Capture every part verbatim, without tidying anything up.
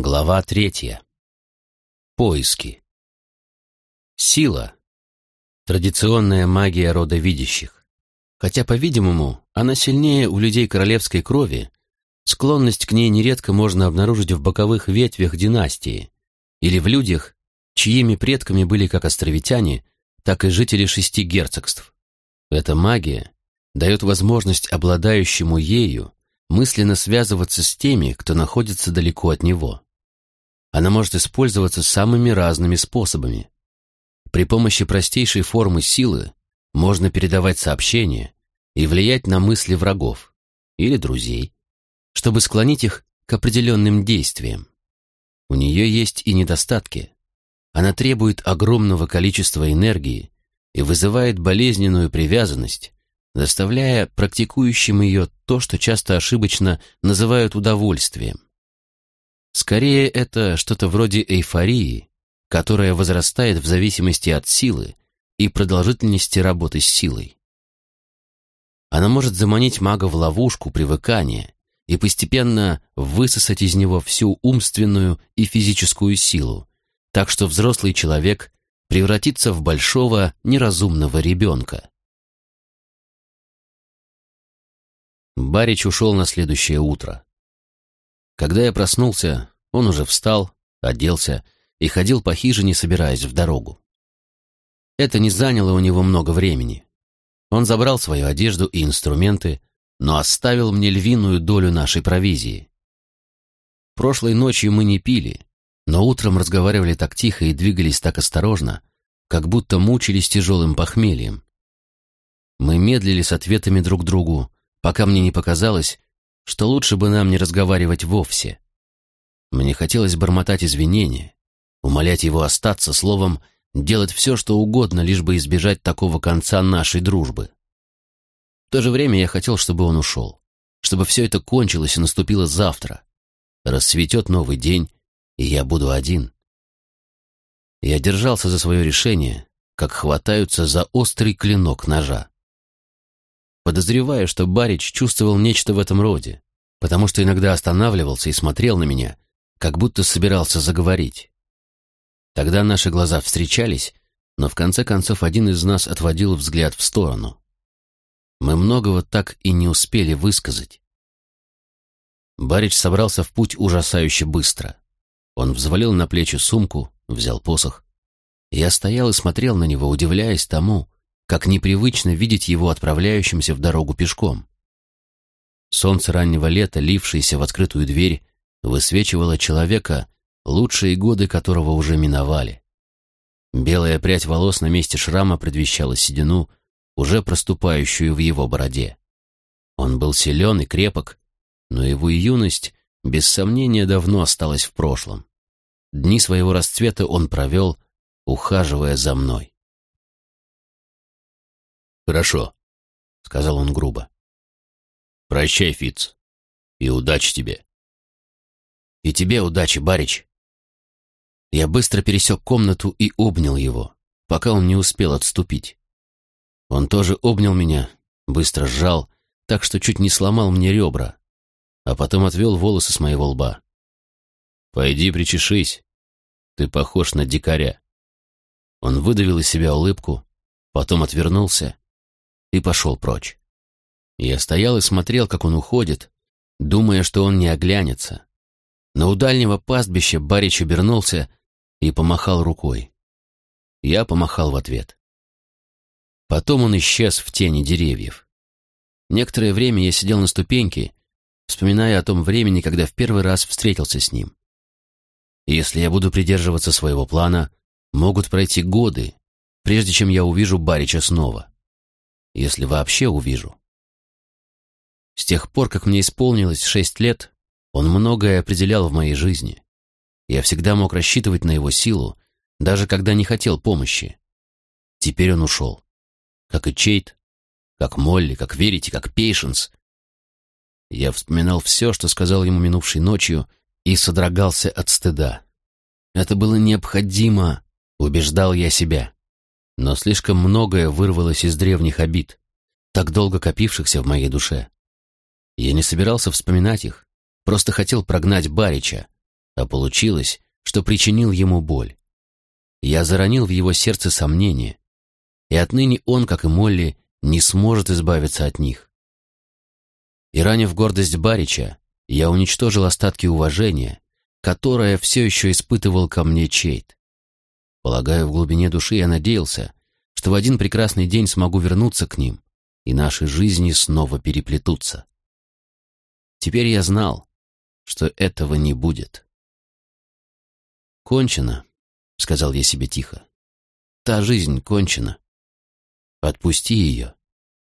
Глава третья. Поиски. Сила — традиционная магия рода видящих. Хотя, по-видимому, она сильнее у людей королевской крови, склонность к ней нередко можно обнаружить в боковых ветвях династии или в людях, чьими предками были как островитяне, так и жители шести герцогств. Эта магия дает возможность обладающему ею мысленно связываться с теми, кто находится далеко от него. Она может использоваться самыми разными способами. При помощи простейшей формы силы можно передавать сообщения и влиять на мысли врагов или друзей, чтобы склонить их к определенным действиям. У нее есть и недостатки. Она требует огромного количества энергии и вызывает болезненную привязанность, доставляя практикующим ее то, что часто ошибочно называют удовольствием. Скорее, это что-то вроде эйфории, которая возрастает в зависимости от силы и продолжительности работы с силой. Она может заманить мага в ловушку привыкания и постепенно высосать из него всю умственную и физическую силу, так что взрослый человек превратится в большого неразумного ребенка. Барич ушел на следующее утро. Когда я проснулся, он уже встал, оделся и ходил по хижине, собираясь в дорогу. Это не заняло у него много времени. Он забрал свою одежду и инструменты, но оставил мне львиную долю нашей провизии. Прошлой ночью мы не пили, но утром разговаривали так тихо и двигались так осторожно, как будто мучились тяжелым похмельем. Мы медлили с ответами друг другу, пока мне не показалось, что лучше бы нам не разговаривать вовсе. Мне хотелось бормотать извинения, умолять его остаться, словом, делать все, что угодно, лишь бы избежать такого конца нашей дружбы. В то же время я хотел, чтобы он ушел, чтобы все это кончилось и наступило завтра. Расцветет новый день, и я буду один. Я держался за свое решение, как хватаются за острый клинок ножа. Подозреваю, что Барич чувствовал нечто в этом роде, потому что иногда останавливался и смотрел на меня, как будто собирался заговорить. Тогда наши глаза встречались, но в конце концов один из нас отводил взгляд в сторону. Мы многого так и не успели высказать. Барич собрался в путь ужасающе быстро. Он взвалил на плечи сумку, взял посох. Я стоял и смотрел на него, удивляясь тому, как непривычно видеть его отправляющимся в дорогу пешком. Солнце раннего лета, лившееся в открытую дверь, высвечивало человека, лучшие годы которого уже миновали. Белая прядь волос на месте шрама предвещала седину, уже проступающую в его бороде. Он был силен и крепок, но его юность, без сомнения, давно осталась в прошлом. Дни своего расцвета он провел, ухаживая за мной. «Хорошо», — сказал он грубо. «Прощай, Фитц, и удачи тебе». «И тебе удачи, Барич». Я быстро пересек комнату и обнял его, пока он не успел отступить. Он тоже обнял меня, быстро сжал, так что чуть не сломал мне ребра, а потом отвел волосы с моего лба. «Пойди причешись, ты похож на дикаря». Он выдавил из себя улыбку, потом отвернулся и пошел прочь. Я стоял и смотрел, как он уходит, думая, что он не оглянется. Но у дальнего пастбища Барич обернулся и помахал рукой. Я помахал в ответ. Потом он исчез в тени деревьев. Некоторое время я сидел на ступеньке, вспоминая о том времени, когда в первый раз встретился с ним. Если я буду придерживаться своего плана, могут пройти годы, прежде чем я увижу Барича снова. Если вообще увижу. С тех пор, как мне исполнилось шесть лет, он многое определял в моей жизни. Я всегда мог рассчитывать на его силу, даже когда не хотел помощи. Теперь он ушел. Как и Чейт, как Молли, как Верити, как Пейшенс. Я вспоминал все, что сказал ему минувшей ночью, и содрогался от стыда. Это было необходимо, убеждал я себя. Но слишком многое вырвалось из древних обид, так долго копившихся в моей душе. Я не собирался вспоминать их, просто хотел прогнать Барича, А получилось, что причинил ему боль. Я заронил в его сердце сомнения, и отныне он, как и Молли, не сможет избавиться от них. И ранив гордость Барича, я уничтожил остатки уважения, которое все еще испытывал ко мне Чейд. Полагаю, в глубине души я надеялся, что в один прекрасный день смогу вернуться к ним, и наши жизни снова переплетутся. Теперь я знал, что этого не будет. «Кончено», — сказал я себе тихо. «Та жизнь кончена. Отпусти ее».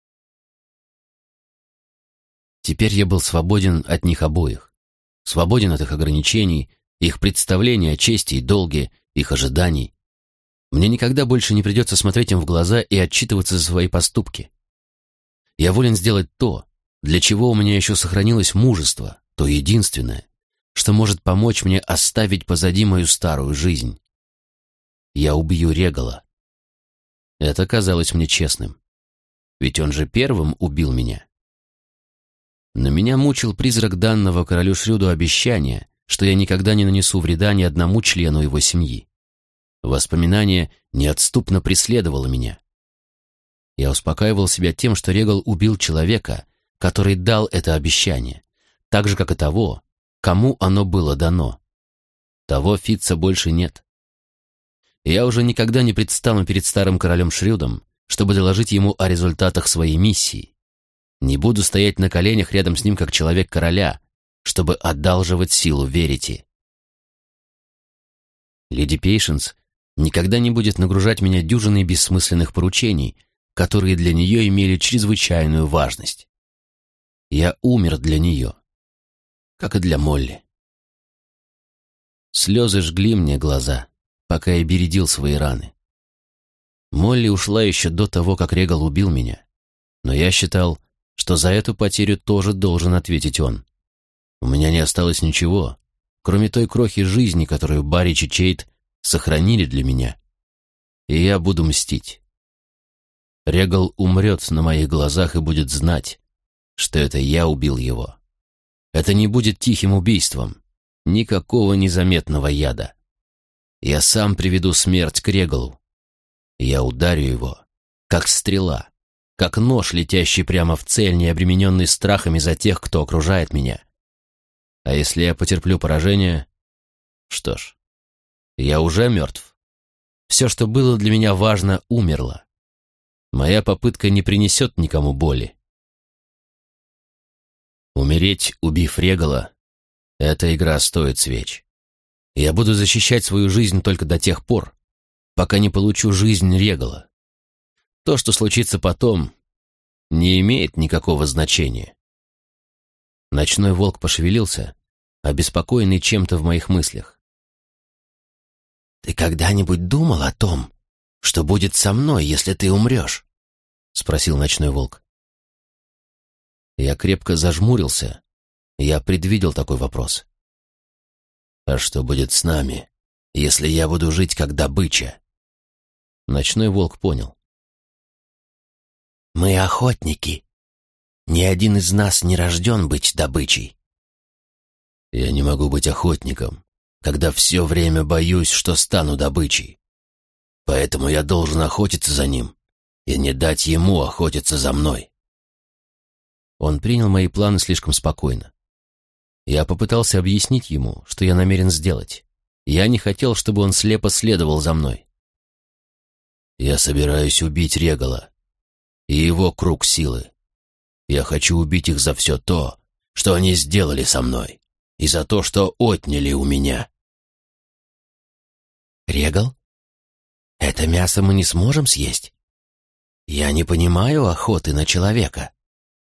Теперь я был свободен от них обоих. Свободен от их ограничений, их представления о чести и долге, их ожиданий. Мне никогда больше не придется смотреть им в глаза и отчитываться за свои поступки. Я волен сделать то, для чего у меня еще сохранилось мужество, то единственное, что может помочь мне оставить позади мою старую жизнь. Я убью Регала. Это казалось мне честным. Ведь он же первым убил меня. Но меня мучил призрак данного королю Шрюду обещания, что я никогда не нанесу вреда ни одному члену его семьи. Воспоминание неотступно преследовало меня. Я успокаивал себя тем, что Регал убил человека, который дал это обещание, так же, как и того, кому оно было дано. Того Фитца больше нет. Я уже никогда не предстану перед старым королем Шрюдом, чтобы доложить ему о результатах своей миссии. Не буду стоять на коленях рядом с ним, как человек короля, чтобы одалживать силу Верити. Леди Пейшенс никогда не будет нагружать меня дюжиной бессмысленных поручений, которые для нее имели чрезвычайную важность. Я умер для нее, как и для Молли. Слезы жгли мне глаза, пока я бередил свои раны. Молли ушла еще до того, как Регал убил меня, но я считал, что за эту потерю тоже должен ответить он. У меня не осталось ничего, кроме той крохи жизни, которую Барич и Чейд сохранили для меня. И я буду мстить. Регал умрет на моих глазах и будет знать, что это я убил его. Это не будет тихим убийством, никакого незаметного яда. Я сам приведу смерть к Регалу. Я ударю его, как стрела, как нож, летящий прямо в цель, не обремененный страхами за тех, кто окружает меня. А если я потерплю поражение, что ж, я уже мертв. Все, что было для меня важно, умерло. Моя попытка не принесет никому боли. Умереть, убив Регала, эта игра стоит свеч. Я буду защищать свою жизнь только до тех пор, пока не получу жизнь Регала. То, что случится потом, не имеет никакого значения. Ночной волк пошевелился, обеспокоенный чем-то в моих мыслях. «Ты когда-нибудь думал о том, что будет со мной, если ты умрешь?» — спросил ночной волк. Я крепко зажмурился. Я предвидел такой вопрос. «А что будет с нами, если я буду жить как добыча?» Ночной волк понял. «Мы охотники. Ни один из нас не рожден быть добычей». «Я не могу быть охотником, когда все время боюсь, что стану добычей. Поэтому я должен охотиться за ним и не дать ему охотиться за мной». Он принял мои планы слишком спокойно. Я попытался объяснить ему, что я намерен сделать. Я не хотел, чтобы он слепо следовал за мной. «Я собираюсь убить Регала и его круг силы. Я хочу убить их за все то, что они сделали со мной, и за то, что отняли у меня». «Регал? Это мясо мы не сможем съесть? Я не понимаю охоты на человека».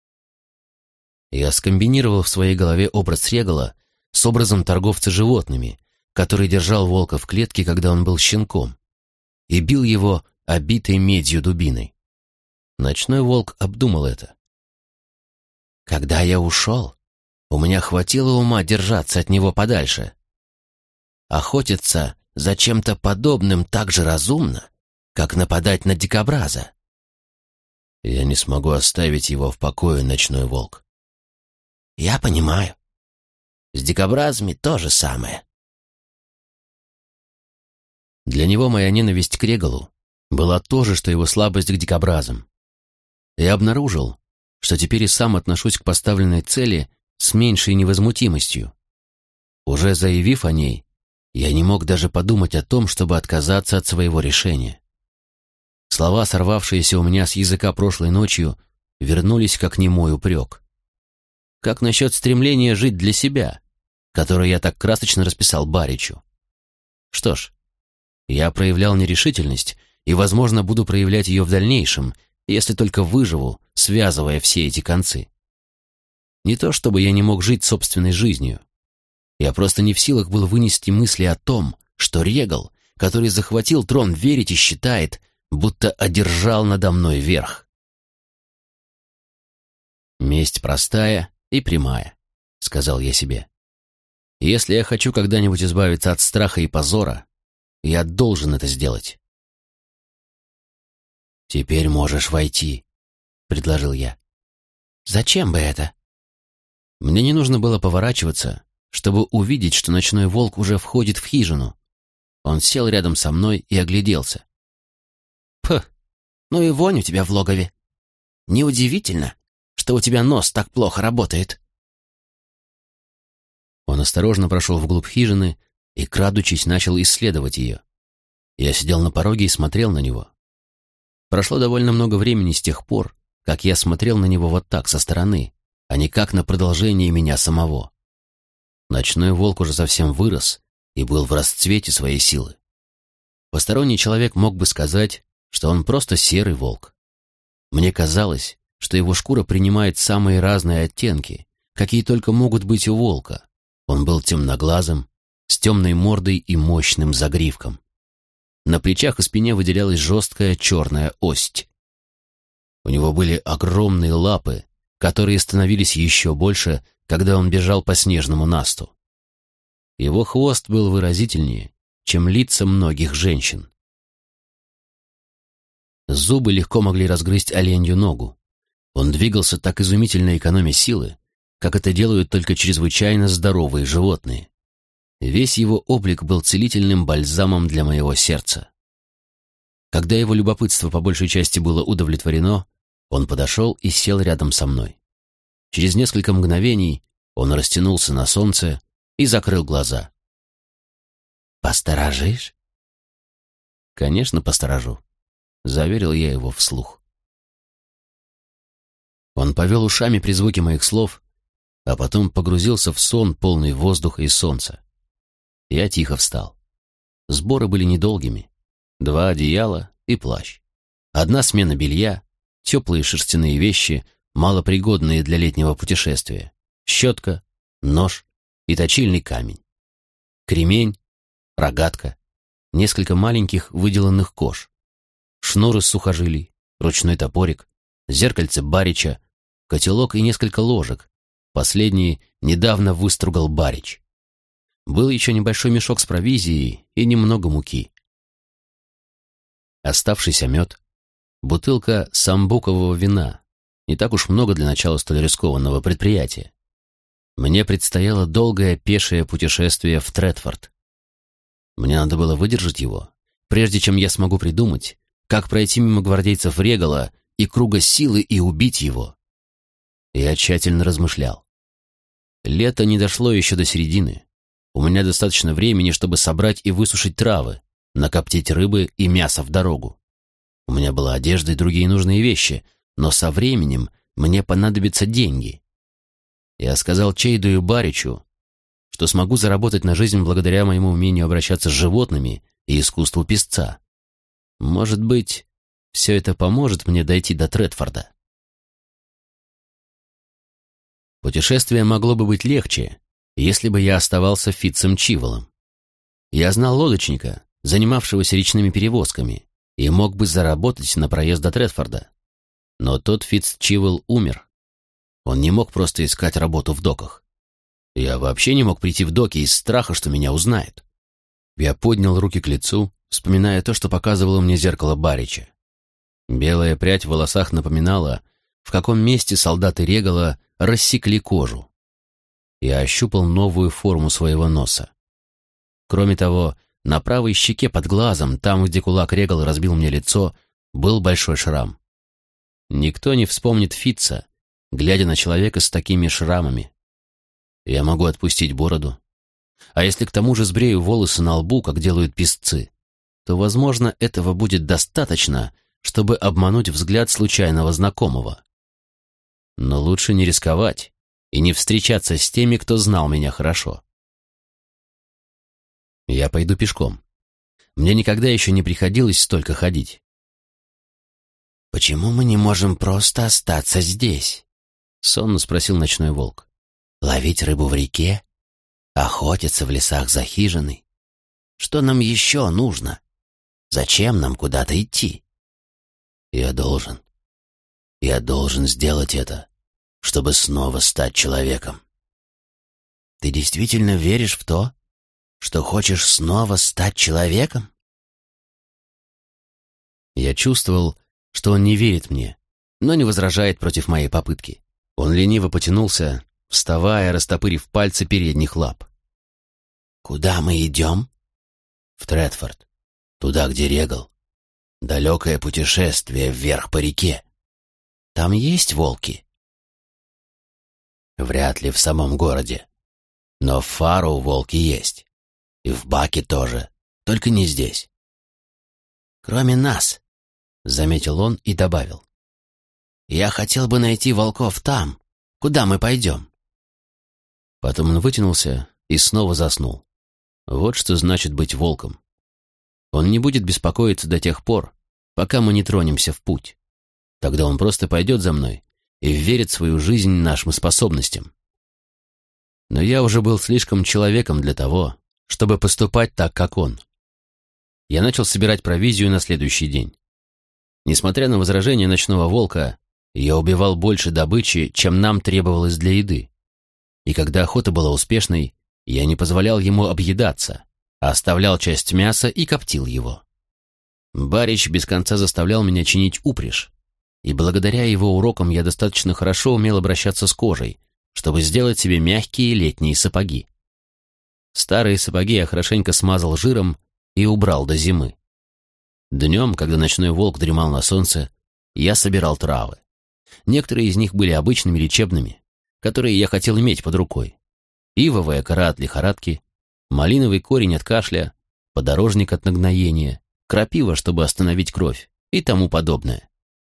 Я скомбинировал в своей голове образ Регала с образом торговца животными, который держал волка в клетке, когда он был щенком, и бил его обитой медью дубиной. Ночной волк обдумал это. «Когда я ушел, у меня хватило ума держаться от него подальше. Охотиться за чем-то подобным так же разумно, как нападать на дикобраза». «Я не смогу оставить его в покое, ночной волк». «Я понимаю. С дикобразами то же самое. Для него моя ненависть к Регалу была то же, что его слабость к дикобразам. Я обнаружил, что теперь и сам отношусь к поставленной цели с меньшей невозмутимостью. Уже заявив о ней, я не мог даже подумать о том, чтобы отказаться от своего решения. Слова, сорвавшиеся у меня с языка прошлой ночью, вернулись как немой упрек. Как насчет стремления жить для себя, которое я так красочно расписал Баричу? Что ж, я проявлял нерешительность и, возможно, буду проявлять ее в дальнейшем, если только выживу, связывая все эти концы. Не то чтобы я не мог жить собственной жизнью. Я просто не в силах был вынести мысли о том, что Регал, который захватил трон, верить и считает, будто одержал надо мной верх. «Месть простая и прямая», — сказал я себе. «Если я хочу когда-нибудь избавиться от страха и позора, я должен это сделать». «Теперь можешь войти», — предложил я. «Зачем бы это?» Мне не нужно было поворачиваться, чтобы увидеть, что ночной волк уже входит в хижину. Он сел рядом со мной и огляделся. «Пх, ну и вонь у тебя в логове. Неудивительно, что у тебя нос так плохо работает». Он осторожно прошел вглубь хижины и, крадучись, начал исследовать ее. Я сидел на пороге и смотрел на него. Прошло довольно много времени с тех пор, как я смотрел на него вот так, со стороны, а не как на продолжение меня самого. Ночной волк уже совсем вырос и был в расцвете своей силы. Посторонний человек мог бы сказать, что он просто серый волк. Мне казалось, что его шкура принимает самые разные оттенки, какие только могут быть у волка. Он был темноглазым, с темной мордой и мощным загривком. На плечах и спине выделялась жесткая черная ость. У него были огромные лапы, которые становились еще больше, когда он бежал по снежному насту. Его хвост был выразительнее, чем лица многих женщин. Зубы легко могли разгрызть оленью ногу. Он двигался так изумительно, экономя силы, как это делают только чрезвычайно здоровые животные. Весь его облик был целительным бальзамом для моего сердца. Когда его любопытство по большей части было удовлетворено, он подошел и сел рядом со мной. Через несколько мгновений он растянулся на солнце и закрыл глаза. «Посторожишь?» «Конечно, посторожу», — заверил я его вслух. Он повел ушами при звуке моих слов, а потом погрузился в сон, полный воздуха и солнца. Я тихо встал. Сборы были недолгими. Два одеяла и плащ. Одна смена белья, теплые шерстяные вещи, малопригодные для летнего путешествия, щетка, нож и точильный камень. Кремень, рогатка, несколько маленьких выделанных кож, шнур из сухожилий, ручной топорик, зеркальце Барича, котелок и несколько ложек. Последний недавно выстругал Барич. Был еще небольшой мешок с провизией и немного муки. Оставшийся мед, бутылка самбукового вина. Не так уж много для начала столь рискованного предприятия. Мне предстояло долгое пешее путешествие в Тредфорд. Мне надо было выдержать его, прежде чем я смогу придумать, как пройти мимо гвардейцев Регала и круга силы и убить его. Я тщательно размышлял. Лето не дошло еще до середины. У меня достаточно времени, чтобы собрать и высушить травы, накоптить рыбы и мясо в дорогу. У меня была одежда и другие нужные вещи, но со временем мне понадобятся деньги. Я сказал Чейду и Баричу, что смогу заработать на жизнь благодаря моему умению обращаться с животными и искусству песца. Может быть, все это поможет мне дойти до Тредфорда. Путешествие могло бы быть легче, если бы я оставался Фитцем Чиволом. Я знал лодочника, занимавшегося речными перевозками, и мог бы заработать на проезд до Тредфорда. Но тот Фитц Чивол умер. Он не мог просто искать работу в доках. Я вообще не мог прийти в доки из страха, что меня узнают. Я поднял руки к лицу, вспоминая то, что показывало мне зеркало Барича. Белая прядь в волосах напоминала, в каком месте солдаты Регала рассекли кожу. Я ощупал новую форму своего носа. Кроме того, на правой щеке под глазом, там, где кулак Регал разбил мне лицо, был большой шрам. Никто не вспомнит Фитца, глядя на человека с такими шрамами. Я могу отпустить бороду. А если к тому же сбрею волосы на лбу, как делают песцы, то, возможно, этого будет достаточно, чтобы обмануть взгляд случайного знакомого. Но лучше не рисковать и не встречаться с теми, кто знал меня хорошо. Я пойду пешком. Мне никогда еще не приходилось столько ходить. «Почему мы не можем просто остаться здесь?» — сонно спросил ночной волк. «Ловить рыбу в реке? Охотиться в лесах за хижиной? Что нам еще нужно? Зачем нам куда-то идти?» «Я должен. Я должен сделать это, чтобы снова стать человеком». «Ты действительно веришь в то, что хочешь снова стать человеком?» Я чувствовал, что он не верит мне, но не возражает против моей попытки. Он лениво потянулся, вставая, растопырив пальцы передних лап. «Куда мы идем?» «В Тредфорд, туда, где Регал. Далекое путешествие вверх по реке. Там есть волки?» «Вряд ли в самом городе. Но в Фару волки есть. И в Баке тоже, только не здесь». «Кроме нас», — заметил он и добавил. «Я хотел бы найти волков там, куда мы пойдем». Потом он вытянулся и снова заснул. Вот что значит быть волком. Он не будет беспокоиться до тех пор, пока мы не тронемся в путь. Тогда он просто пойдет за мной и верит свою жизнь нашим способностям. Но я уже был слишком человеком для того, чтобы поступать так, как он. Я начал собирать провизию на следующий день. Несмотря на возражения ночного волка, я убивал больше добычи, чем нам требовалось для еды. И когда охота была успешной, я не позволял ему объедаться, а оставлял часть мяса и коптил его. Барич без конца заставлял меня чинить упряжь, и благодаря его урокам я достаточно хорошо умел обращаться с кожей, чтобы сделать себе мягкие летние сапоги. Старые сапоги я хорошенько смазал жиром и убрал до зимы. Днем, когда ночной волк дремал на солнце, я собирал травы. Некоторые из них были обычными лечебными, которые я хотел иметь под рукой. Ивовая кора от лихорадки, малиновый корень от кашля, подорожник от нагноения, крапива, чтобы остановить кровь и тому подобное.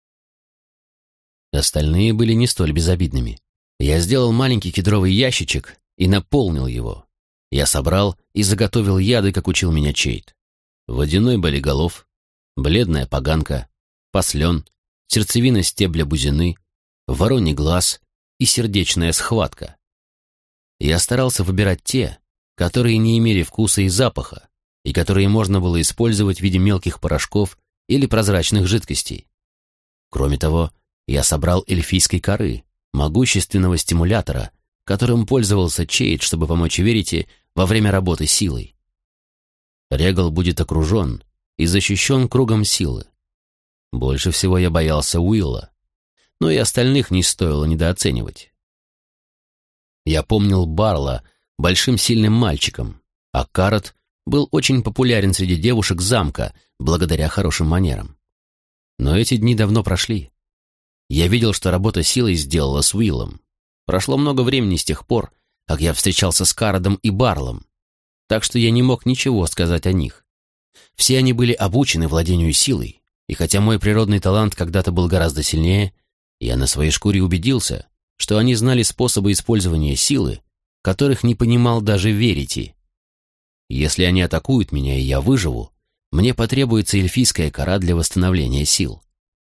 Остальные были не столь безобидными. Я сделал маленький кедровый ящичек и наполнил его. Я собрал и заготовил яды, как учил меня Чейд. Водяной болиголов, бледная поганка, послен, сердцевина стебля бузины, вороний глаз и сердечная схватка. Я старался выбирать те, которые не имели вкуса и запаха, и которые можно было использовать в виде мелких порошков или прозрачных жидкостей. Кроме того, я собрал эльфийской коры, могущественного стимулятора, которым пользовался Чейд, чтобы помочь Верите во время работы силой. Регал будет окружен и защищен кругом силы. Больше всего я боялся Уилла, но и остальных не стоило недооценивать. Я помнил Барла большим сильным мальчиком, а Карат был очень популярен среди девушек замка благодаря хорошим манерам. Но эти дни давно прошли. Я видел, что работа силой сделала с Уиллом. Прошло много времени с тех пор, как я встречался с Карадом и Барлом, так что я не мог ничего сказать о них. Все они были обучены владению силой, и хотя мой природный талант когда-то был гораздо сильнее, я на своей шкуре убедился, что они знали способы использования силы, которых не понимал даже Верити. Если они атакуют меня и я выживу, мне потребуется эльфийская кора для восстановления сил.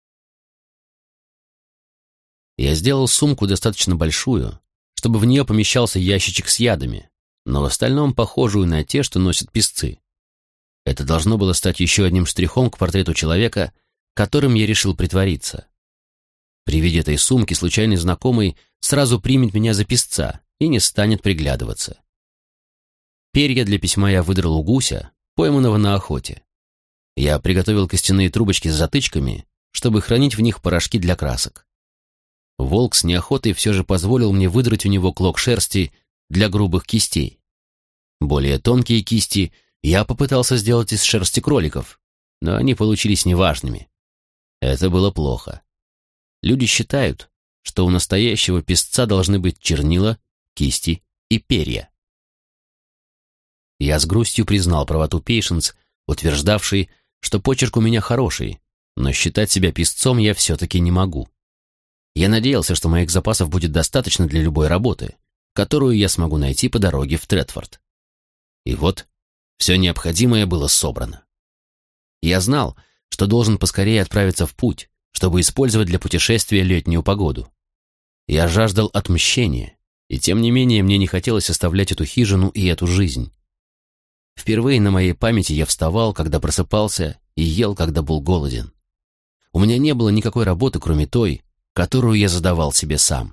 Я сделал сумку достаточно большую, чтобы в нее помещался ящичек с ядами, но в остальном похожую на те, что носят песцы. Это должно было стать еще одним штрихом к портрету человека, которым я решил притвориться. При виде этой сумки случайный знакомый сразу примет меня за песца и не станет приглядываться. Перья для письма я выдрал у гуся, пойманного на охоте. Я приготовил костяные трубочки с затычками, чтобы хранить в них порошки для красок. Волк с неохотой все же позволил мне выдрать у него клок шерсти для грубых кистей. Более тонкие кисти Я попытался сделать из шерсти кроликов, но они получились неважными. Это было плохо. Люди считают, что у настоящего песца должны быть чернила, кисти и перья. Я с грустью признал правоту Пейшенс, утверждавшей, что почерк у меня хороший, но считать себя песцом я все-таки не могу. Я надеялся, что моих запасов будет достаточно для любой работы, которую я смогу найти по дороге в Тредфорд. И вот, все необходимое было собрано. Я знал, что должен поскорее отправиться в путь, чтобы использовать для путешествия летнюю погоду. Я жаждал отмщения, и тем не менее мне не хотелось оставлять эту хижину и эту жизнь. Впервые на моей памяти я вставал, когда просыпался, и ел, когда был голоден. У меня не было никакой работы, кроме той, которую я задавал себе сам.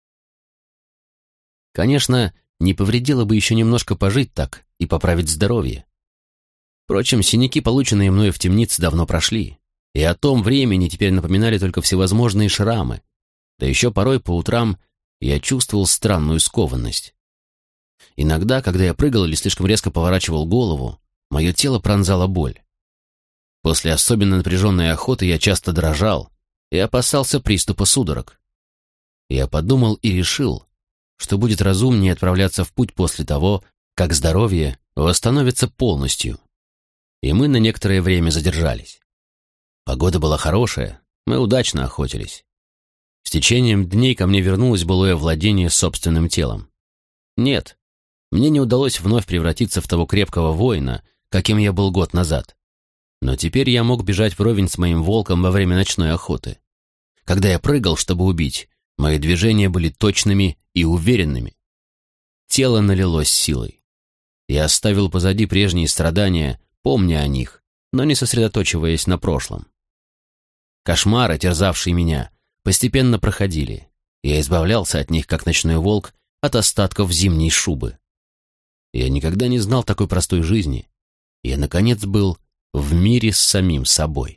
Конечно, не повредило бы еще немножко пожить так и поправить здоровье. Впрочем, синяки, полученные мною в темнице, давно прошли, и о том времени теперь напоминали только всевозможные шрамы, да еще порой по утрам я чувствовал странную скованность. Иногда, когда я прыгал или слишком резко поворачивал голову, мое тело пронзала боль. После особенно напряженной охоты я часто дрожал и опасался приступа судорог. Я подумал и решил, что будет разумнее отправляться в путь после того, как здоровье восстановится полностью. И мы на некоторое время задержались. Погода была хорошая, мы удачно охотились. С течением дней ко мне вернулось былое владение собственным телом. Нет, мне не удалось вновь превратиться в того крепкого воина, каким я был год назад. Но теперь я мог бежать вровень с моим волком во время ночной охоты. Когда я прыгал, чтобы убить, мои движения были точными и уверенными. Тело налилось силой. Я оставил позади прежние страдания, помня о них, но не сосредоточиваясь на прошлом. Кошмары, терзавшие меня, постепенно проходили. Я избавлялся от них, как ночной волк, от остатков зимней шубы. Я никогда не знал такой простой жизни. Я, наконец, был в мире с самим собой.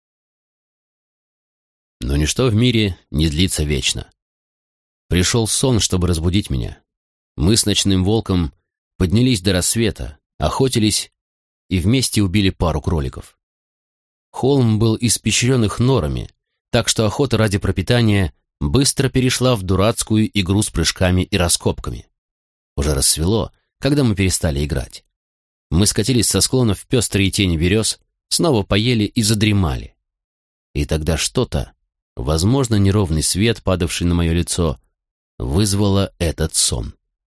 Но ничто в мире не длится вечно. Пришел сон, чтобы разбудить меня. Мы с ночным волком поднялись до рассвета, охотились и вместе убили пару кроликов. Холм был испещрен их норами, так что охота ради пропитания быстро перешла в дурацкую игру с прыжками и раскопками. Уже рассвело, когда мы перестали играть. Мы скатились со склонов в пестрые тени берез, снова поели и задремали. И тогда что-то, возможно, неровный свет, падавший на мое лицо, вызвало этот сон.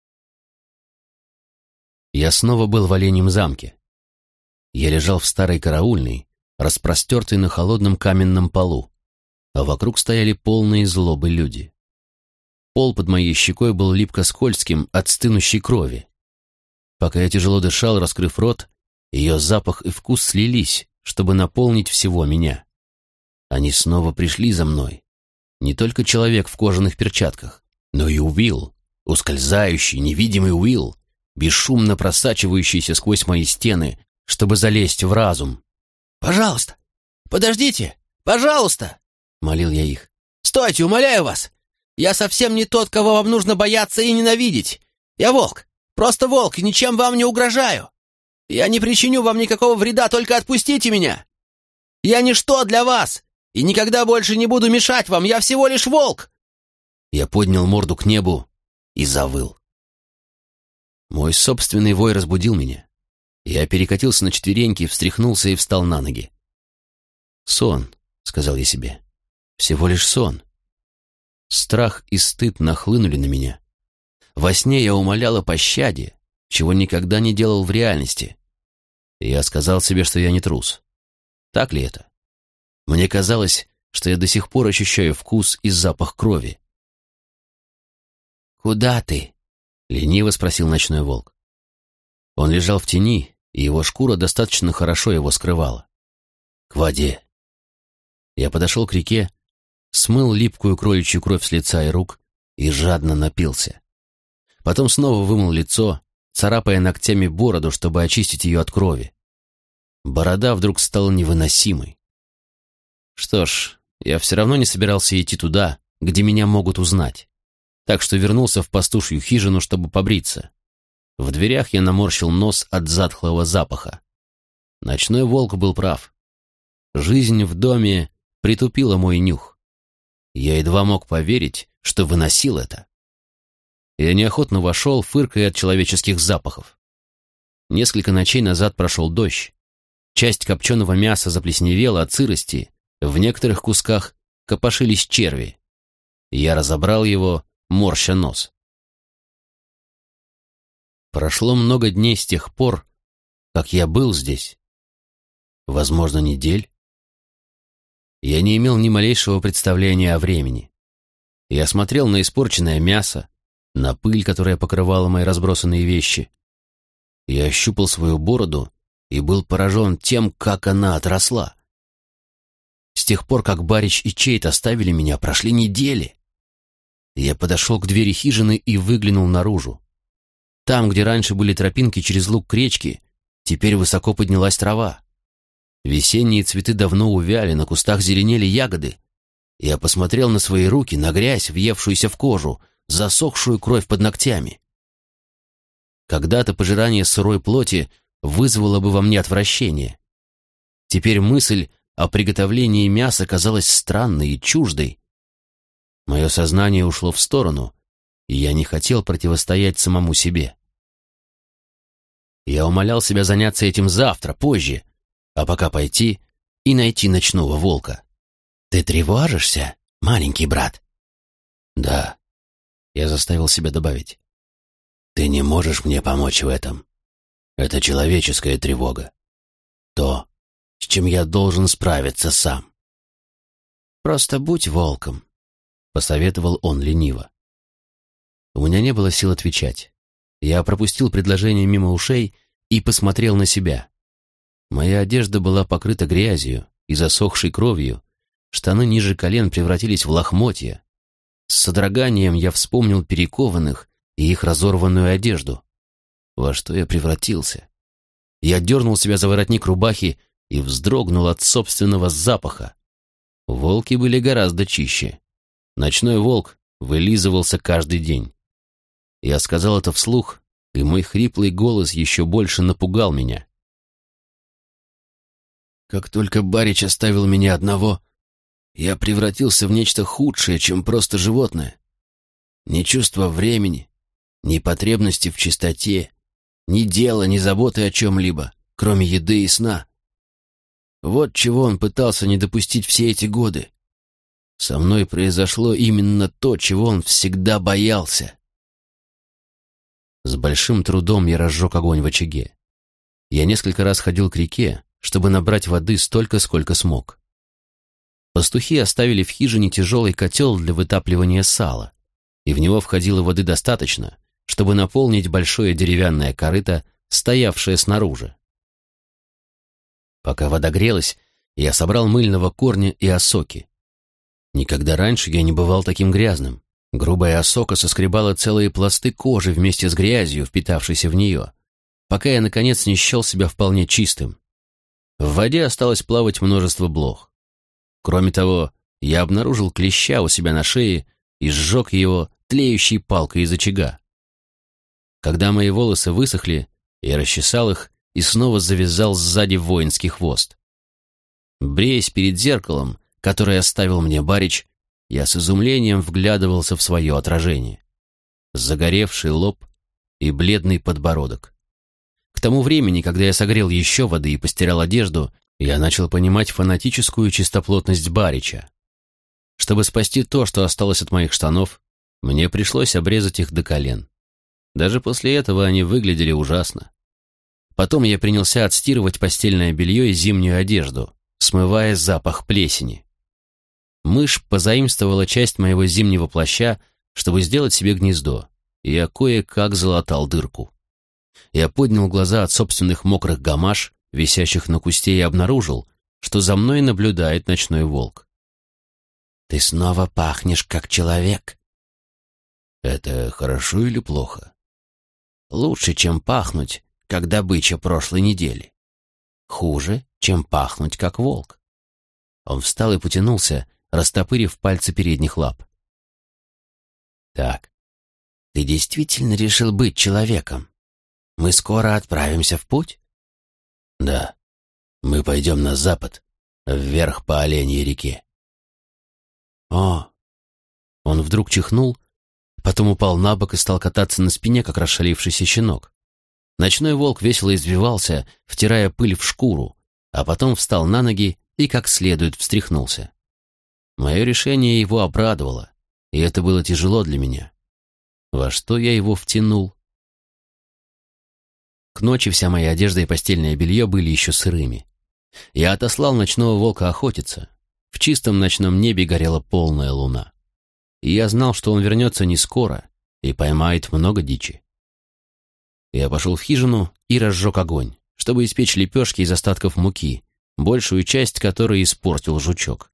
Я снова был в Оленьем замке. Я лежал в старой караульной, распростертый на холодном каменном полу, а вокруг стояли полные злобы люди. Пол под моей щекой был липко-скользким от стынущей крови. Пока я тяжело дышал, раскрыв рот, ее запах и вкус слились, чтобы наполнить всего меня. Они снова пришли за мной. Не только человек в кожаных перчатках, но и Уилл, ускользающий, невидимый Уилл, бесшумно просачивающийся сквозь мои стены, чтобы залезть в разум. «Пожалуйста, подождите, пожалуйста!» — молил я их. «Стойте, умоляю вас! Я совсем не тот, кого вам нужно бояться и ненавидеть. Я волк, просто волк, и ничем вам не угрожаю. Я не причиню вам никакого вреда, только отпустите меня. Я ничто для вас, и никогда больше не буду мешать вам, я всего лишь волк!» Я поднял морду к небу и завыл. Мой собственный вой разбудил меня. Я перекатился на четвереньки, встряхнулся и встал на ноги. «Сон», — сказал я себе, — «всего лишь сон». Страх и стыд нахлынули на меня. Во сне я умолял о пощаде, чего никогда не делал в реальности. И я сказал себе, что я не трус. Так ли это? Мне казалось, что я до сих пор ощущаю вкус и запах крови. «Куда ты?» — лениво спросил ночной волк. Он лежал в тени, и его шкура достаточно хорошо его скрывала. «К воде». Я подошел к реке, смыл липкую кроличью кровь с лица и рук и жадно напился. Потом снова вымыл лицо, царапая ногтями бороду, чтобы очистить ее от крови. Борода вдруг стала невыносимой. Что ж, я все равно не собирался идти туда, где меня могут узнать, так что вернулся в пастушью хижину, чтобы побриться. В дверях я наморщил нос от затхлого запаха. Ночной волк был прав. Жизнь в доме притупила мой нюх. Я едва мог поверить, что выносил это. Я неохотно вошел, фыркая от человеческих запахов. Несколько ночей назад прошел дождь. Часть копченого мяса заплесневела от сырости, в некоторых кусках копошились черви. Я разобрал его, морща нос. Прошло много дней с тех пор, как я был здесь. Возможно, недель. Я не имел ни малейшего представления о времени. Я смотрел на испорченное мясо, на пыль, которая покрывала мои разбросанные вещи. Я ощупал свою бороду и был поражен тем, как она отросла. С тех пор, как Барич и Чейт оставили меня, прошли недели. Я подошел к двери хижины и выглянул наружу. Там, где раньше были тропинки через луг к речке, теперь высоко поднялась трава. Весенние цветы давно увяли, на кустах зеленели ягоды. Я посмотрел на свои руки, на грязь, въевшуюся в кожу, засохшую кровь под ногтями. Когда-то пожирание сырой плоти вызвало бы во мне отвращение. Теперь мысль о приготовлении мяса казалась странной и чуждой. Мое сознание ушло в сторону, и я не хотел противостоять самому себе. Я умолял себя заняться этим завтра, позже, а пока пойти и найти ночного волка. «Ты тревожишься, маленький брат?» «Да», — я заставил себя добавить. «Ты не можешь мне помочь в этом. Это человеческая тревога. То, с чем я должен справиться сам». «Просто будь волком», — посоветовал он лениво. У меня не было сил отвечать. Я пропустил предложение мимо ушей и посмотрел на себя. Моя одежда была покрыта грязью и засохшей кровью, штаны ниже колен превратились в лохмотья. С содроганием я вспомнил перекованных и их разорванную одежду. Во что я превратился? Я дернул себя за воротник рубахи и вздрогнул от собственного запаха. Волки были гораздо чище. Ночной волк вылизывался каждый день. Я сказал это вслух, и мой хриплый голос еще больше напугал меня. Как только Барич оставил меня одного, я превратился в нечто худшее, чем просто животное. Ни чувства времени, ни потребности в чистоте, ни дела, ни заботы о чем-либо, кроме еды и сна. Вот чего он пытался не допустить все эти годы. Со мной произошло именно то, чего он всегда боялся. С большим трудом я разжег огонь в очаге. Я несколько раз ходил к реке, чтобы набрать воды столько, сколько смог. Пастухи оставили в хижине тяжелый котел для вытапливания сала, и в него входило воды достаточно, чтобы наполнить большое деревянное корыто, стоявшее снаружи. Пока вода грелась, я собрал мыльного корня и осоки. Никогда раньше я не бывал таким грязным. Грубая осока соскребала целые пласты кожи вместе с грязью, впитавшейся в нее, пока я, наконец, не счел себя вполне чистым. В воде осталось плавать множество блох. Кроме того, я обнаружил клеща у себя на шее и сжег его тлеющей палкой из очага. Когда мои волосы высохли, я расчесал их и снова завязал сзади воинский хвост. Бреясь перед зеркалом, которое оставил мне Барич, я с изумлением вглядывался в свое отражение. Загоревший лоб и бледный подбородок. К тому времени, когда я согрел еще воды и постирал одежду, я начал понимать фанатическую чистоплотность Барича. Чтобы спасти то, что осталось от моих штанов, мне пришлось обрезать их до колен. Даже после этого они выглядели ужасно. Потом я принялся отстирывать постельное белье и зимнюю одежду, смывая запах плесени. Мышь позаимствовала часть моего зимнего плаща, чтобы сделать себе гнездо, и я кое-как залатал дырку. Я поднял глаза от собственных мокрых гамаш, висящих на кусте, и обнаружил, что за мной наблюдает ночной волк. «Ты снова пахнешь, как человек». «Это хорошо или плохо?» «Лучше, чем пахнуть, как добыча прошлой недели. Хуже, чем пахнуть, как волк». Он встал и потянулся, растопырив пальцы передних лап. «Так, ты действительно решил быть человеком?» Мы скоро отправимся в путь? Да, мы пойдем на запад, вверх по Оленьей реке. О! Он вдруг чихнул, потом упал на бок и стал кататься на спине, как расшалившийся щенок. Ночной волк весело извивался, втирая пыль в шкуру, а потом встал на ноги и как следует встряхнулся. Мое решение его обрадовало, и это было тяжело для меня. Во что я его втянул? К ночи вся моя одежда и постельное белье были еще сырыми. Я отослал ночного волка охотиться. В чистом ночном небе горела полная луна. И я знал, что он вернется не скоро и поймает много дичи. Я пошел в хижину и разжег огонь, чтобы испечь лепешки из остатков муки, большую часть которой испортил жучок.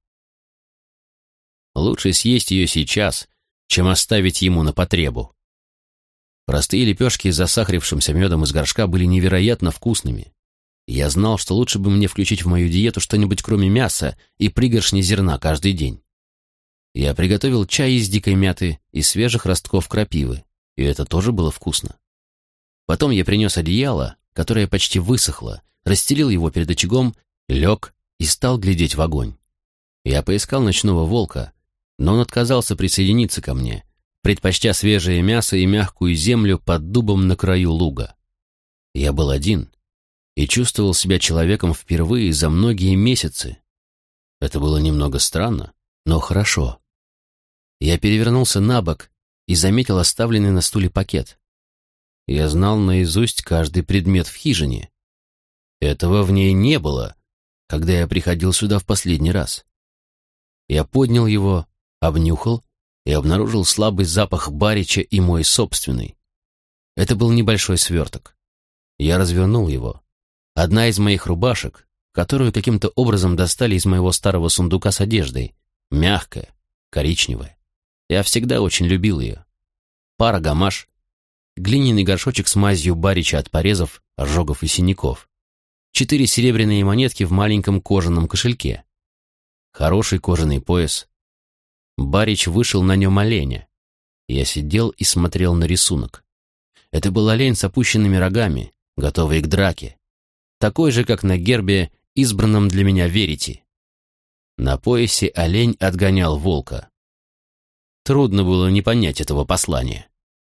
Лучше съесть ее сейчас, чем оставить ему на потребу. Простые лепешки с засахарившимся медом из горшка были невероятно вкусными. Я знал, что лучше бы мне включить в мою диету что-нибудь кроме мяса и пригоршни зерна каждый день. Я приготовил чай из дикой мяты и свежих ростков крапивы, и это тоже было вкусно. Потом я принес одеяло, которое почти высохло, расстелил его перед очагом, лег и стал глядеть в огонь. Я поискал ночного волка, но он отказался присоединиться ко мне, предпочтя свежее мясо и мягкую землю под дубом на краю луга. Я был один и чувствовал себя человеком впервые за многие месяцы. Это было немного странно, но хорошо. Я перевернулся на бок и заметил оставленный на стуле пакет. Я знал наизусть каждый предмет в хижине. Этого в ней не было, когда я приходил сюда в последний раз. Я поднял его, обнюхал и обнаружил слабый запах барича и мой собственный. Это был небольшой сверток. Я развернул его. Одна из моих рубашек, которую каким-то образом достали из моего старого сундука с одеждой, мягкая, коричневая. Я всегда очень любил ее. Пара гамаш, глиняный горшочек с мазью барича от порезов, ожогов и синяков, четыре серебряные монетки в маленьком кожаном кошельке, хороший кожаный пояс. Барич вышел на нем оленя. Я сидел и смотрел на рисунок. Это был олень с опущенными рогами, готовый к драке, такой же, как на гербе, избранном для меня Верити. На поясе олень отгонял волка. Трудно было не понять этого послания.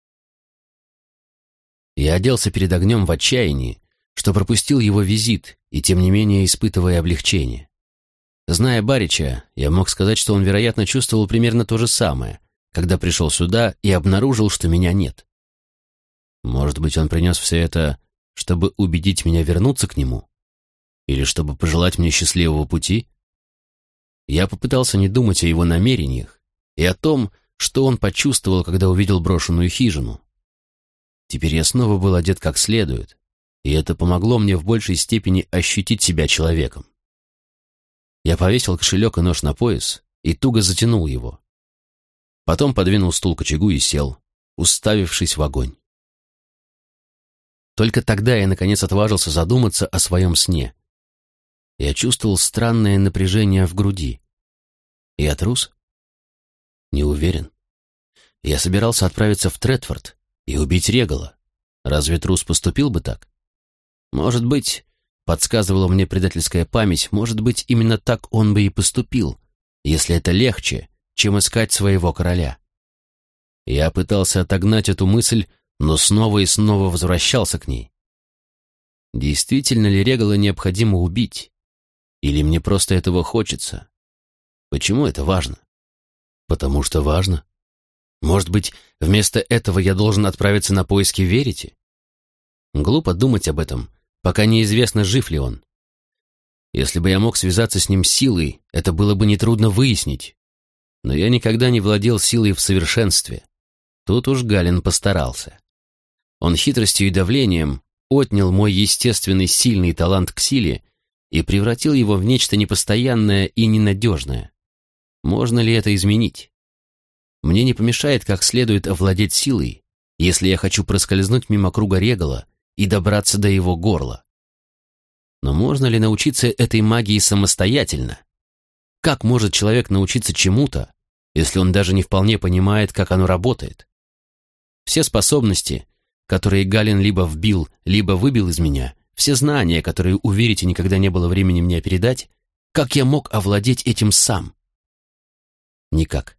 Я оделся перед огнем в отчаянии, что пропустил его визит, и тем не менее испытывая облегчение. Зная Барича, я мог сказать, что он, вероятно, чувствовал примерно то же самое, когда пришел сюда и обнаружил, что меня нет. Может быть, он принес все это, чтобы убедить меня вернуться к нему? Или чтобы пожелать мне счастливого пути? Я попытался не думать о его намерениях и о том, что он почувствовал, когда увидел брошенную хижину. Теперь я снова был одет как следует, и это помогло мне в большей степени ощутить себя человеком. Я повесил кошелек и нож на пояс и туго затянул его. Потом подвинул стул к очагу и сел, уставившись в огонь. Только тогда я, наконец, отважился задуматься о своем сне. Я чувствовал странное напряжение в груди. Я трус? Не уверен. Я собирался отправиться в Тредфорд и убить Регала. Разве трус поступил бы так? Может быть, подсказывала мне предательская память, может быть, именно так он бы и поступил, если это легче, чем искать своего короля. Я пытался отогнать эту мысль, но снова и снова возвращался к ней. Действительно ли Регала необходимо убить? Или мне просто этого хочется? Почему это важно? Потому что важно. Может быть, вместо этого я должен отправиться на поиски Верити? Глупо думать об этом, пока неизвестно, жив ли он. Если бы я мог связаться с ним силой, это было бы нетрудно выяснить. Но я никогда не владел силой в совершенстве. Тут уж Гален постарался. Он хитростью и давлением отнял мой естественный сильный талант к силе и превратил его в нечто непостоянное и ненадежное. Можно ли это изменить? Мне не помешает как следует овладеть силой, если я хочу проскользнуть мимо круга Регала и добраться до его горла. Но можно ли научиться этой магии самостоятельно? Как может человек научиться чему-то, если он даже не вполне понимает, как оно работает? Все способности, которые Галин либо вбил, либо выбил из меня, все знания, которые у Верити никогда не было времени мне передать, как я мог овладеть этим сам? Никак.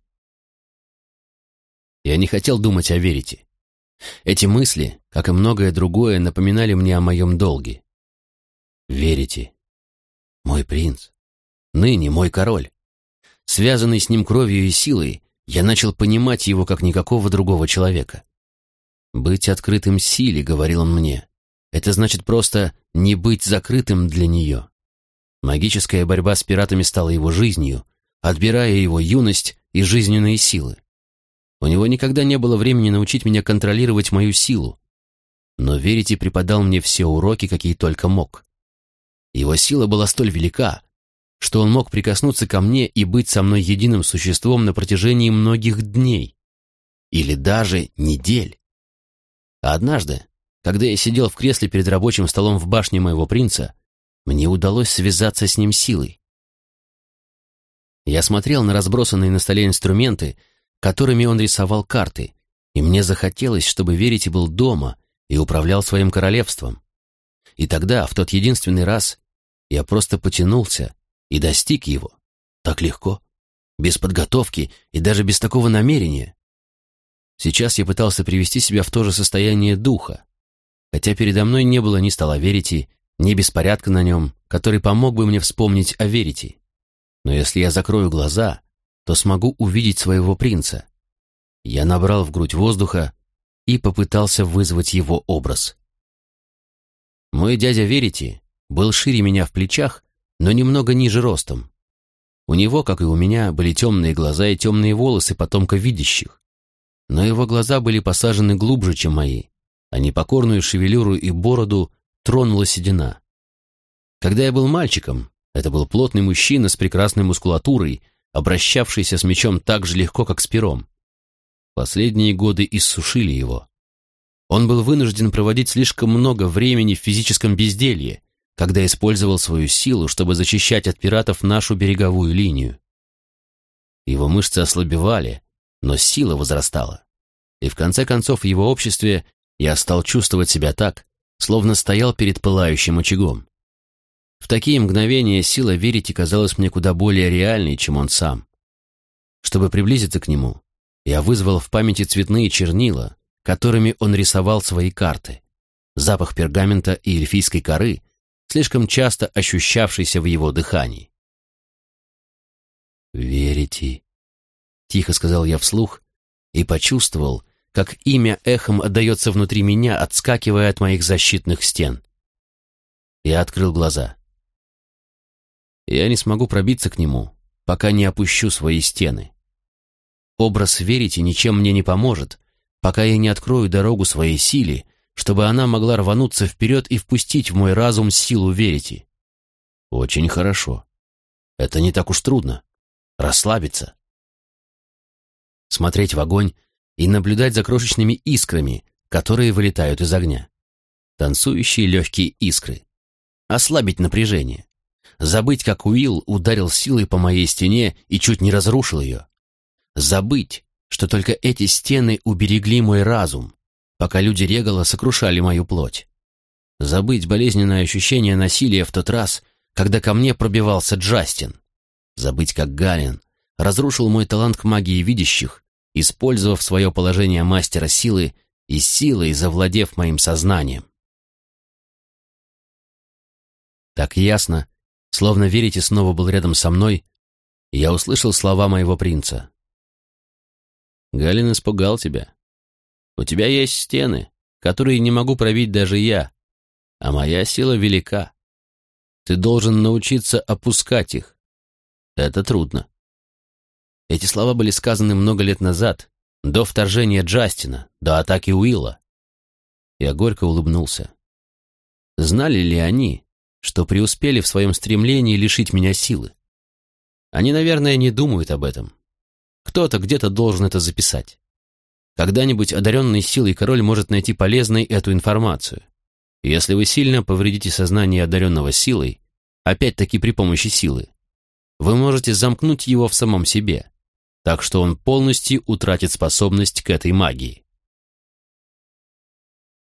Я не хотел думать о Верити. Эти мысли, как и многое другое, напоминали мне о моем долге. Верити. Мой принц. Ныне мой король. Связанный с ним кровью и силой, я начал понимать его как никакого другого человека. «Быть открытым силе», — говорил он мне, — «это значит просто не быть закрытым для нее». Магическая борьба с пиратами стала его жизнью, отбирая его юность и жизненные силы. У него никогда не было времени научить меня контролировать мою силу, но Верити преподал мне все уроки, какие только мог. Его сила была столь велика, что он мог прикоснуться ко мне и быть со мной единым существом на протяжении многих дней или даже недель. А однажды, когда я сидел в кресле перед рабочим столом в башне моего принца, мне удалось связаться с ним силой. Я смотрел на разбросанные на столе инструменты, которыми он рисовал карты, и мне захотелось, чтобы Верити был дома и управлял своим королевством. И тогда, в тот единственный раз, я просто потянулся и достиг его. Так легко, без подготовки и даже без такого намерения. Сейчас я пытался привести себя в то же состояние духа, хотя передо мной не было ни стола Верити, ни беспорядка на нем, который помог бы мне вспомнить о Верити. Но если я закрою глаза, то смогу увидеть своего принца. Я набрал в грудь воздуха и попытался вызвать его образ. Мой дядя Верити был шире меня в плечах, но немного ниже ростом. У него, как и у меня, были темные глаза и темные волосы потомка видящих. Но его глаза были посажены глубже, чем мои, а непокорную шевелюру и бороду тронула седина. Когда я был мальчиком, это был плотный мужчина с прекрасной мускулатурой, обращавшийся с мечом так же легко, как с пером. Последние годы иссушили его. Он был вынужден проводить слишком много времени в физическом безделье, когда использовал свою силу, чтобы защищать от пиратов нашу береговую линию. Его мышцы ослабевали, но сила возрастала. И в конце концов в его обществе я стал чувствовать себя так, словно стоял перед пылающим очагом. В такие мгновения сила Верити казалась мне куда более реальной, чем он сам. Чтобы приблизиться к нему, я вызвал в памяти цветные чернила, которыми он рисовал свои карты, запах пергамента и эльфийской коры, слишком часто ощущавшийся в его дыхании. «Верити», — тихо сказал я вслух и почувствовал, как имя эхом отдается внутри меня, отскакивая от моих защитных стен. Я открыл глаза. Я не смогу пробиться к нему, пока не опущу свои стены. Образ Верити ничем мне не поможет, пока я не открою дорогу своей силе, чтобы она могла рвануться вперед и впустить в мой разум силу Верити. Очень хорошо. Это не так уж трудно. Расслабиться. Смотреть в огонь и наблюдать за крошечными искрами, которые вылетают из огня. Танцующие легкие искры. Ослабить напряжение. Забыть, как Уилл ударил силой по моей стене и чуть не разрушил ее. Забыть, что только эти стены уберегли мой разум, пока люди Регала сокрушали мою плоть. Забыть болезненное ощущение насилия в тот раз, когда ко мне пробивался Джастин. Забыть, как Галин разрушил мой талант к магии видящих, использовав свое положение мастера силы и силой завладев моим сознанием. Так ясно, словно Верити снова был рядом со мной, я услышал слова моего принца. «Галин испугал тебя. У тебя есть стены, которые не могу пробить даже я, а моя сила велика. Ты должен научиться опускать их. Это трудно». Эти слова были сказаны много лет назад, до вторжения Джастина, до атаки Уилла. Я горько улыбнулся. Знали ли они, что преуспели в своем стремлении лишить меня силы? Они, наверное, не думают об этом. Кто-то где-то должен это записать. Когда-нибудь одаренный силой король может найти полезной эту информацию. Если вы сильно повредите сознание одаренного силой, опять-таки при помощи силы, вы можете замкнуть его в самом себе, так что он полностью утратит способность к этой магии.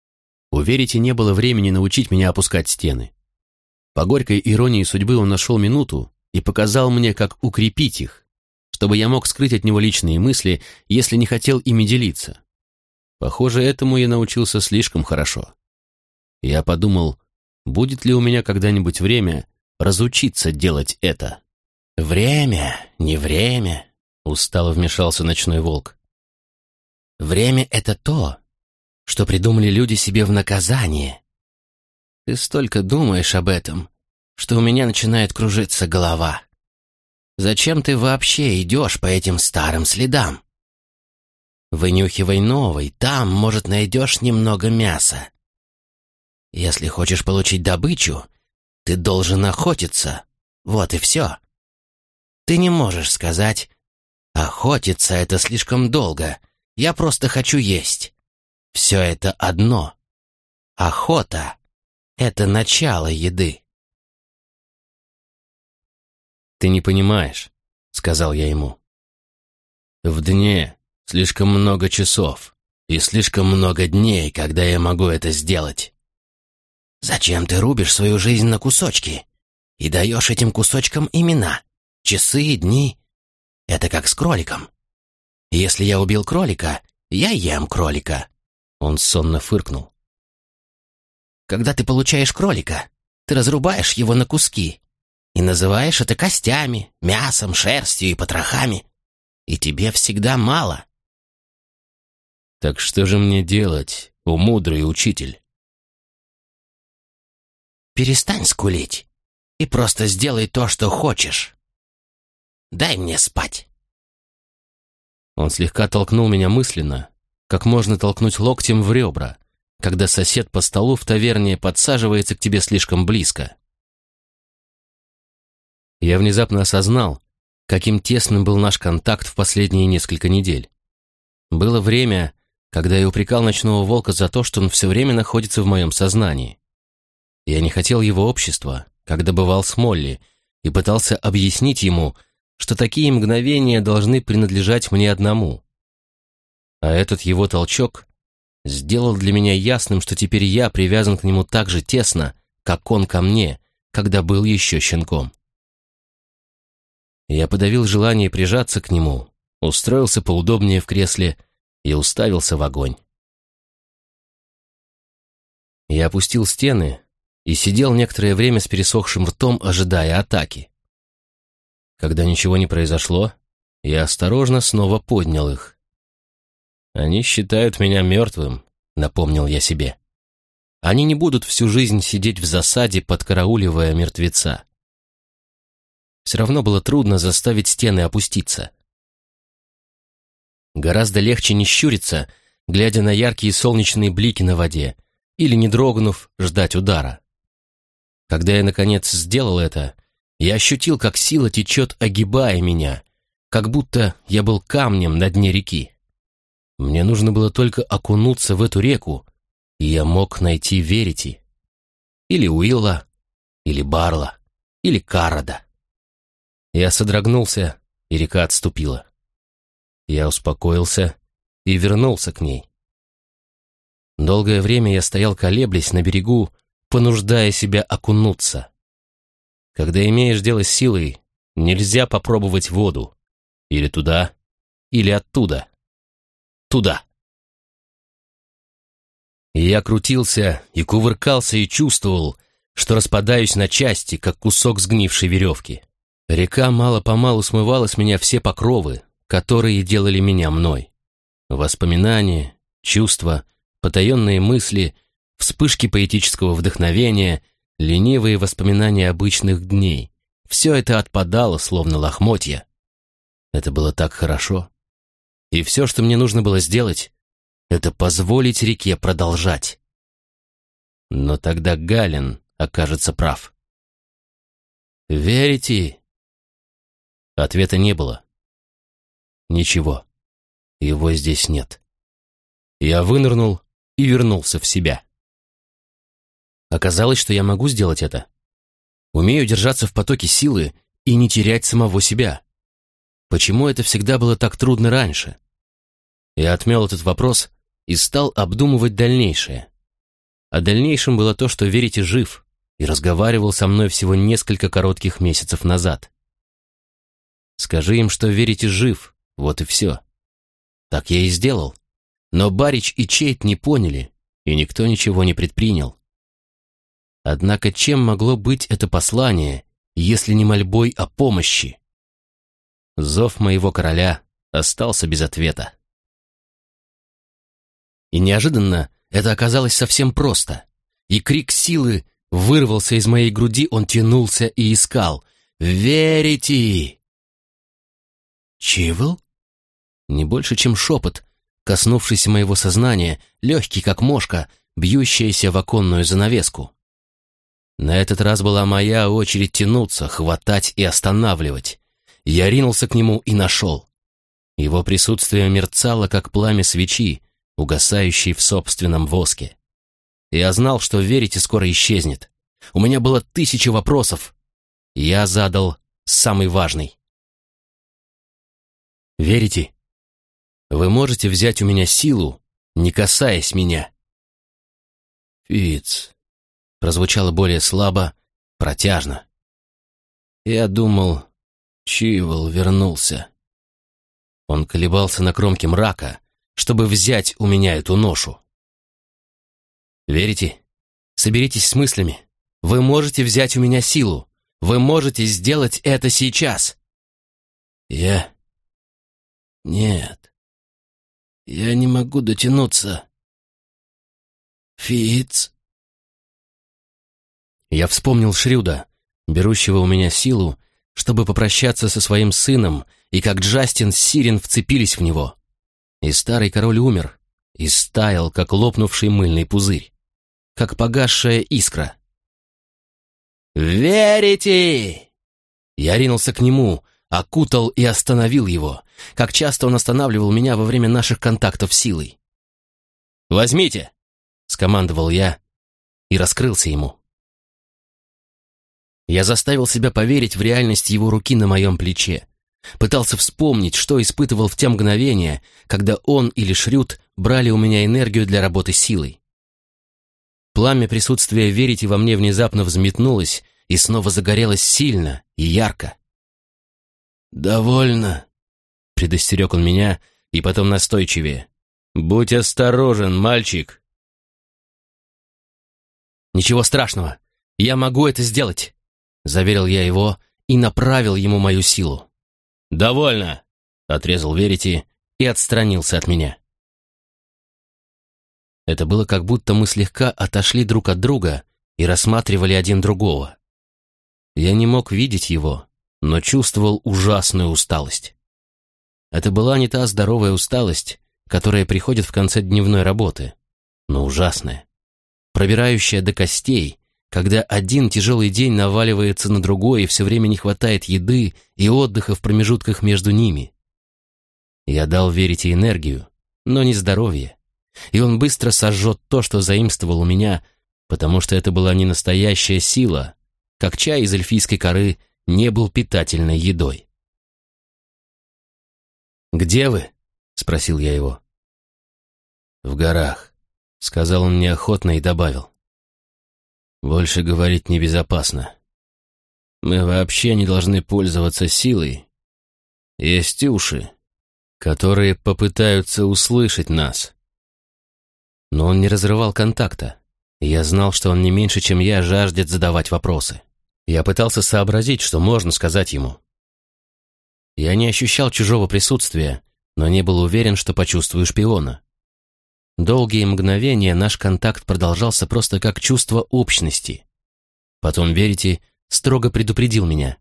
У Верити не было времени научить меня опускать стены. По горькой иронии судьбы он нашел минуту и показал мне, как укрепить их, чтобы я мог скрыть от него личные мысли, если не хотел ими делиться. Похоже, этому я научился слишком хорошо. Я подумал, будет ли у меня когда-нибудь время разучиться делать это. «Время, не время», — устало вмешался ночной волк. «Время — это то, что придумали люди себе в наказание. Ты столько думаешь об этом, что у меня начинает кружиться голова. Зачем ты вообще идешь по этим старым следам? Вынюхивай новый, там, может, найдешь немного мяса. Если хочешь получить добычу, ты должен охотиться, вот и все. Ты не можешь сказать: охотиться — это слишком долго, я просто хочу есть. Все это одно. Охота — это начало еды». «Ты не понимаешь», — сказал я ему. «В дне слишком много часов и слишком много дней, когда я могу это сделать». «Зачем ты рубишь свою жизнь на кусочки и даешь этим кусочкам имена, часы и дни? Это как с кроликом. Если я убил кролика, я ем кролика». Он сонно фыркнул. «Когда ты получаешь кролика, ты разрубаешь его на куски и называешь это костями, мясом, шерстью и потрохами. И тебе всегда мало». «Так что же мне делать, о мудрый учитель?» «Перестань скулить и просто сделай то, что хочешь. Дай мне спать». Он слегка толкнул меня мысленно, как можно толкнуть локтем в ребра, когда сосед по столу в таверне подсаживается к тебе слишком близко. Я внезапно осознал, каким тесным был наш контакт в последние несколько недель. Было время, когда я упрекал ночного волка за то, что он все время находится в моем сознании. Я не хотел его общества, когда бывал с Молли, и пытался объяснить ему, что такие мгновения должны принадлежать мне одному. А этот его толчок сделал для меня ясным, что теперь я привязан к нему так же тесно, как он ко мне, когда был еще щенком. Я подавил желание прижаться к нему, устроился поудобнее в кресле и уставился в огонь. Я опустил стены и сидел некоторое время с пересохшим ртом, ожидая атаки. Когда ничего не произошло, я осторожно снова поднял их. «Они считают меня мертвым», — напомнил я себе. «Они не будут всю жизнь сидеть в засаде, подкарауливая мертвеца». Все равно было трудно заставить стены опуститься. Гораздо легче не щуриться, глядя на яркие солнечные блики на воде, или, не дрогнув, ждать удара. Когда я, наконец, сделал это, я ощутил, как сила течет, огибая меня, как будто я был камнем на дне реки. Мне нужно было только окунуться в эту реку, и я мог найти Верити. Или Уилла, или Барла, или Каррода. Я содрогнулся, и река отступила. Я успокоился и вернулся к ней. Долгое время я стоял, колеблясь на берегу, понуждая себя окунуться. Когда имеешь дело с силой, нельзя попробовать воду. Или туда, или оттуда. Туда. И я крутился и кувыркался и чувствовал, что распадаюсь на части, как кусок сгнившей веревки. Река мало-помалу смывала с меня все покровы, которые делали меня мной. Воспоминания, чувства, потаенные мысли, вспышки поэтического вдохновения, ленивые воспоминания обычных дней. Все это отпадало, словно лохмотья. Это было так хорошо. И все, что мне нужно было сделать, это позволить реке продолжать. Но тогда Гален окажется прав. «Верите?» Ответа не было. Ничего. Его здесь нет. Я вынырнул и вернулся в себя. Оказалось, что я могу сделать это. Умею держаться в потоке силы и не терять самого себя. Почему это всегда было так трудно раньше? Я отмел этот вопрос и стал обдумывать дальнейшее. А дальнейшем было то, что Верите жив и разговаривал со мной всего несколько коротких месяцев назад. Скажи им, что Верите жив, вот и все. Так я и сделал. Но Барич и Чейт не поняли, и никто ничего не предпринял. Однако чем могло быть это послание, если не мольбой о помощи? Зов моего короля остался без ответа. И неожиданно это оказалось совсем просто. И крик силы вырвался из моей груди, он тянулся и искал. «Верите!» «Чивл?» Не больше, чем шепот, коснувшийся моего сознания, легкий, как мошка, бьющаяся в оконную занавеску. На этот раз была моя очередь тянуться, хватать и останавливать. Я ринулся к нему и нашел. Его присутствие мерцало, как пламя свечи, угасающей в собственном воске. Я знал, что Верите скоро исчезнет. У меня было тысяча вопросов. Я задал самый важный. «Верите? Вы можете взять у меня силу, не касаясь меня?» «Фитц», — прозвучало более слабо, протяжно. Я думал, Чивл вернулся. Он колебался на кромке мрака, чтобы взять у меня эту ношу. «Верите? Соберитесь с мыслями. Вы можете взять у меня силу. Вы можете сделать это сейчас». «Я... Нет. Я не могу дотянуться. Фитц». Я вспомнил Шрюда, берущего у меня силу, чтобы попрощаться со своим сыном, и как Джастин с Сирен вцепились в него. И старый король умер, и стаял, как лопнувший мыльный пузырь, как погасшая искра. «Верите?» Я ринулся к нему, окутал и остановил его, как часто он останавливал меня во время наших контактов силой. «Возьмите!» — скомандовал я и раскрылся ему. Я заставил себя поверить в реальность его руки на моем плече. Пытался вспомнить, что испытывал в те мгновения, когда он или Шрюд брали у меня энергию для работы силой. Пламя присутствия Верите во мне внезапно взметнулось и снова загорелось сильно и ярко. «Довольно», — предостерег он меня, и потом настойчивее. «Будь осторожен, мальчик». «Ничего страшного, я могу это сделать», — заверил я его и направил ему мою силу. «Довольно», — отрезал Верите и отстранился от меня. Это было как будто мы слегка отошли друг от друга и рассматривали один другого. Я не мог видеть его, но чувствовал ужасную усталость. Это была не та здоровая усталость, которая приходит в конце дневной работы, но ужасная, пробирающая до костей, когда один тяжелый день наваливается на другой и все время не хватает еды и отдыха в промежутках между ними. Я дал Верите энергию, но не здоровье, и он быстро сожжет то, что заимствовал у меня, потому что это была не настоящая сила, как чай из эльфийской коры не был питательной едой. «Где вы?» — спросил я его. «В горах», — сказал он неохотно и добавил. «Больше говорить небезопасно. Мы вообще не должны пользоваться силой. Есть уши, которые попытаются услышать нас». Но он не разрывал контакта, и я знал, что он не меньше, чем я, жаждет задавать вопросы. Я пытался сообразить, что можно сказать ему. Я не ощущал чужого присутствия, но не был уверен, что почувствую шпиона. Долгие мгновения наш контакт продолжался просто как чувство общности. Потом Верите строго предупредил меня.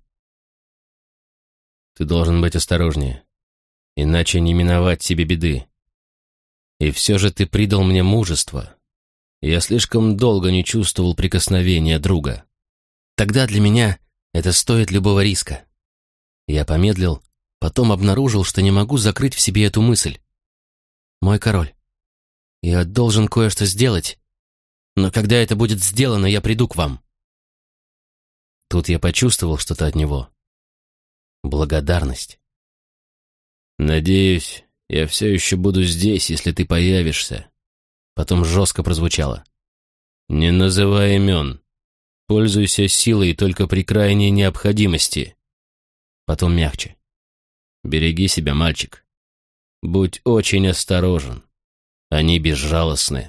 «Ты должен быть осторожнее, иначе не миновать тебе беды. И все же ты придал мне мужество. Я слишком долго не чувствовал прикосновения друга. Тогда для меня это стоит любого риска». Я помедлил, потом обнаружил, что не могу закрыть в себе эту мысль. «Мой король, я должен кое-что сделать, но когда это будет сделано, я приду к вам». Тут я почувствовал что-то от него. Благодарность. «Надеюсь, я все еще буду здесь, если ты появишься». Потом жестко прозвучало. Не называй имен. Пользуйся силой только при крайней необходимости. Потом мягче. Береги себя, мальчик. Будь очень осторожен. Они безжалостны.